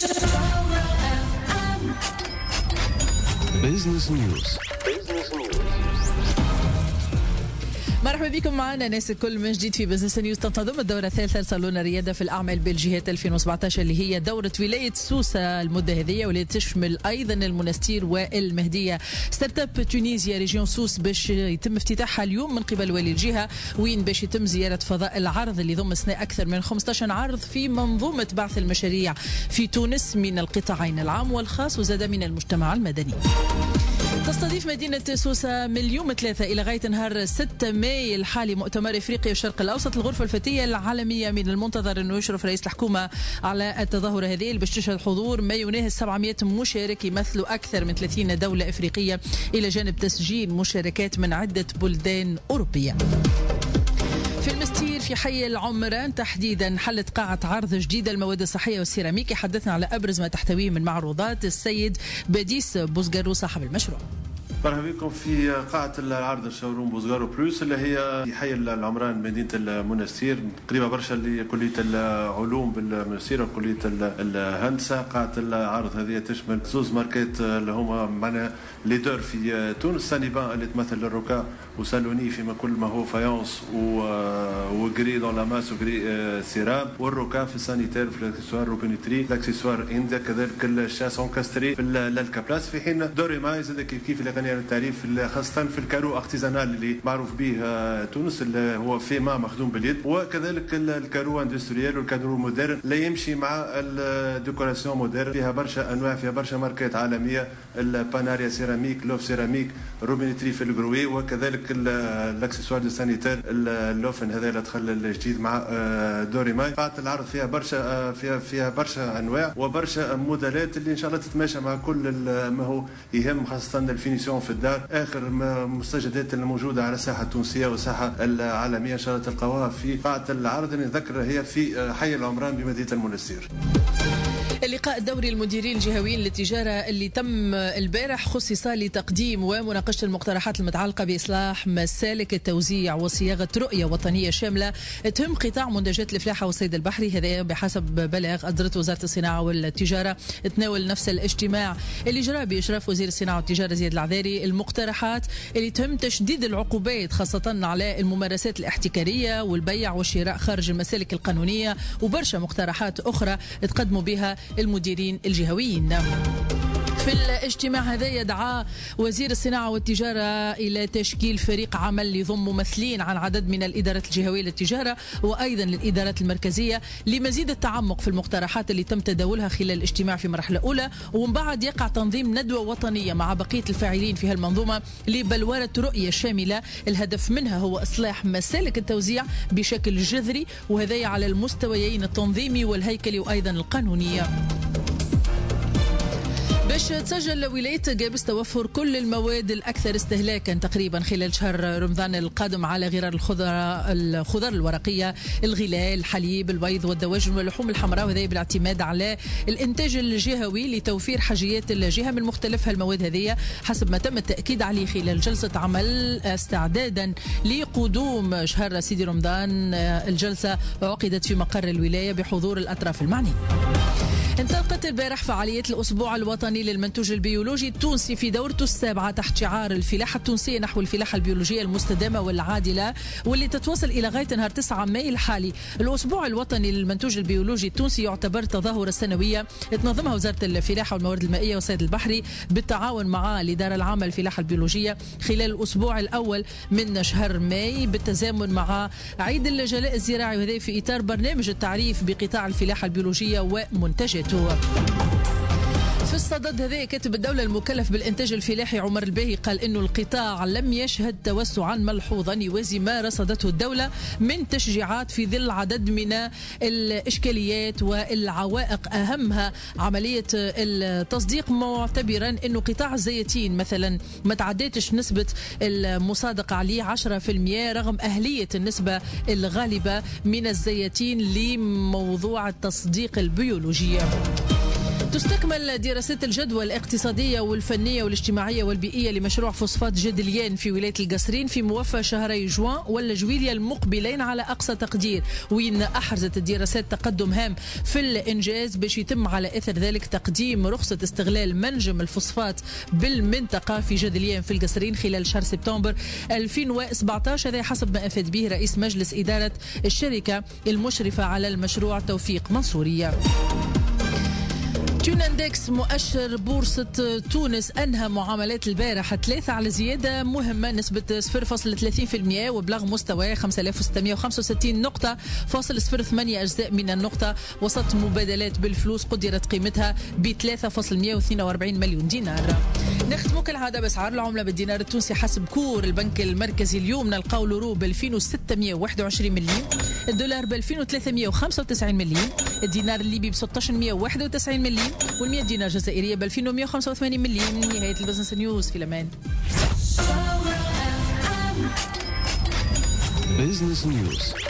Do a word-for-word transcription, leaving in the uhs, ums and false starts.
بيزنس نيوز. مرحبا بكم معنا ناس الكل من جديد في بزنس نيوز. تنتظم الدورة الثالثة لصالون الريادة في الأعمال بلجيهات ألفين وسبعة عشر اللي هي دورة ولاية سوسة المدة هذه، واللي تشمل أيضا المنستير والمهدية. ستارت اب تونيزيا ريجيون سوس باش يتم افتتاحها اليوم من قبل والي الجهة، وين باش يتم زيارة فضاء العرض اللي ضم سنة أكثر من خمسة عشر عرض في منظومة بعث المشاريع في تونس من القطاعين العام والخاص وزاد من المجتمع المدني. تستضيف مدينة سوسة من اليوم ثلاثة إلى غاية نهار ستة ماي الحالي مؤتمر إفريقيا والشرق الأوسط الغرفة الفتية العالمية. من المنتظر أنه يشرف رئيس الحكومة على التظاهرة هذه اللي باش تشهد حضور ما يناهز سبعمائة مشارك يمثلوا أكثر من ثلاثين دولة إفريقية، إلى جانب تسجيل مشاركات من عدة بلدان أوروبية. في المستير في حي العمران تحديدا حلت قاعة عرض جديدة المواد الصحية والسيراميك. يحدثنا على أبرز ما تحتويه من معروضات السيد باديس بوزقارو صاحب المشروع. مرحبا بكم في قاعة العرض الشوروم بوزغارو بلوس اللي هي في حي العمران مدينة المنستير، قريبة برشا لكلية العلوم بالمنستير وكلية الهندسة. قاعة العرض هذه تشمل زوز ماركات اللي هما معنا ليدر في تونس، سانيبان اللي تمثل الركا، وسالوني فيما كل ما هو فايونس وغري دون لاماس وغري سيرام، والركا في السانيتير في الاكسسوار روبينيتري الاكسسوار انديا، كذلك الشاسون كاستري في الكابلاس. في حين دوري ماي زاد كيف كيف اللي غني التعريف خاصة في الكارو ارتيزانال اللي معروف به تونس اللي هو فيما مخدوم باليد، وكذلك الكارو اندستريال والكارو مودرن اللي يمشي مع الديكوراسيون مودرن. فيها برشا انواع، فيها برشا ماركات عالمية، الباناريا سيراميك، لوف سيراميك، روبينيتري في الجروي، وكذلك الاكسسوار دو سانيتير اللوفن هذا اللي دخل الجديد مع دوري ماي. قاعة العرض فيها برشا فيها فيها برشا انواع وبرشا موديلات اللي ان شاء الله تتماشى مع كل ما هو يهم، خاصة الفينيسيون في الدار. اخر مستجدات الموجوده على الساحه التونسيه والساحه العالميه ان شاء الله تلقاوها في قاعه العرض اللي نذكر هي في حي العمران بمدينه المنستير. اللقاء الدوري المديرين الجهويين للتجارة اللي تم البارح خصص لتقديم ومناقشة المقترحات المتعلقة بإصلاح مسالك التوزيع وصياغة رؤية وطنية شاملة تهم قطاع منتجات الفلاحة والصيد البحري. هذا بحسب بلاغ أصدرته وزارة الصناعة والتجارة. تناول نفس الاجتماع اللي جرى بإشراف وزير الصناعة والتجارة زياد العذاري المقترحات اللي تهم تشديد العقوبات خاصة على الممارسات الاحتكارية والبيع والشراء خارج المسالك القانونية، وبرشا مقترحات أخرى تقدموا بها المديرين الجهويين. في الاجتماع هذا يدعى وزير الصناعة والتجارة إلى تشكيل فريق عمل يضم ممثلين عن عدد من الإدارات الجهوية للتجارة وأيضا للإدارات المركزية لمزيد التعمق في المقترحات اللي تم تداولها خلال الاجتماع في مرحلة أولى، ومن بعد يقع تنظيم ندوة وطنية مع بقية الفاعلين في هالمنظومة لبلورة رؤية شاملة الهدف منها هو إصلاح مسالك التوزيع بشكل جذري، وهذا على المستويين التنظيمي والهيكلي وأيضا القانونية. باش تسجل ولاية جابس توفر كل المواد الأكثر استهلاكا تقريبا خلال شهر رمضان القادم على غرار الخضر الخضر الورقية، الغلال، الحليب، البيض والدواجن واللحوم الحمراء، وهذا بالاعتماد على الإنتاج الجهوي لتوفير حاجيات الجهة من مختلف المواد هذه حسب ما تم التأكيد عليه خلال جلسة عمل استعدادا لقدوم شهر سيدي رمضان. الجلسة عقدت في مقر الولاية بحضور الأطراف المعنية. انطلقت البارح فعالية الأسبوع الوطني للمنتوج البيولوجي التونسي في دورته السابعة تحت شعار الفلاحة التونسية نحو الفلاحة البيولوجية المستدامة والعادلة، واللي تتواصل إلى غاية نهار تسعة ماي الحالي. الأسبوع الوطني للمنتوج البيولوجي التونسي يعتبر تظاهرة سنوية تنظمها وزارة الفلاحة والموارد المائية والصيد البحري بالتعاون مع الإدارة العامة للفلاحة البيولوجية خلال الأسبوع الأول من شهر ماي بالتزامن مع عيد الجلاء الزراعي، وهذا في إطار برنامج التعريف بقطاع الفلاحة البيولوجية ومنتجاته. في الصدد هذا كاتب الدولة المكلف بالإنتاج الفلاحي عمر الباهي قال إنه القطاع لم يشهد توسعا ملحوظا يوازي ما رصدته الدولة من تشجيعات في ظل عدد من الإشكاليات والعوائق، أهمها عملية التصديق، معتبرا إنه قطاع الزيتين مثلا ما تعديتش نسبة المصادقة عليه عشرة بالمئة رغم أهلية النسبة الغالبة من الزيتين لموضوع التصديق البيولوجي. تستكمل دراسات الجدوى الاقتصادية والفنية والاجتماعية والبيئية لمشروع فوسفات جدليان في ولاية القصرين في موفى شهري جوان ولا جويليا المقبلين على أقصى تقدير، وين أحرزت الدراسات تقدم هام في الإنجاز باش يتم على إثر ذلك تقديم رخصة استغلال منجم الفوسفات بالمنطقة في جدليان في القصرين خلال شهر سبتمبر ألفين وسبعة عشر، هذا حسب ما أفاد به رئيس مجلس إدارة الشركة المشرفة على المشروع توفيق منصورية. توناندكس مؤشر بورصة تونس أنهى معاملات البارحة ثلاثة على زيادة مهمة نسبة صفر فاصلة ثلاثين بالمئة وبلغ مستوى خمسة آلاف وستمئة وخمسة وستين نقطة فاصل صفر ثمانية أجزاء من النقطة، وسط مبادلات بالفلوس قدرت قيمتها ب ثلاثة فاصلة مئة واثنين وأربعين مليون دينار. نختم كالعادة بأسعار العملة بالدينار التونسي حسب كور البنك المركزي. اليوم نلقاو اليورو ب ألفين وستمئة وواحد وعشرين مليم، الدولار ب ألفين وثلاثمئة وخمسة وتسعين مليم، الدينار الليبي ب ستة عشر مئة وواحد وتسعين مليم، والمئة دينار جزائرية ب ألفين ومئة وخمسة وثمانين مليم. نهاية البزنس نيوز، في الأمان. Business News.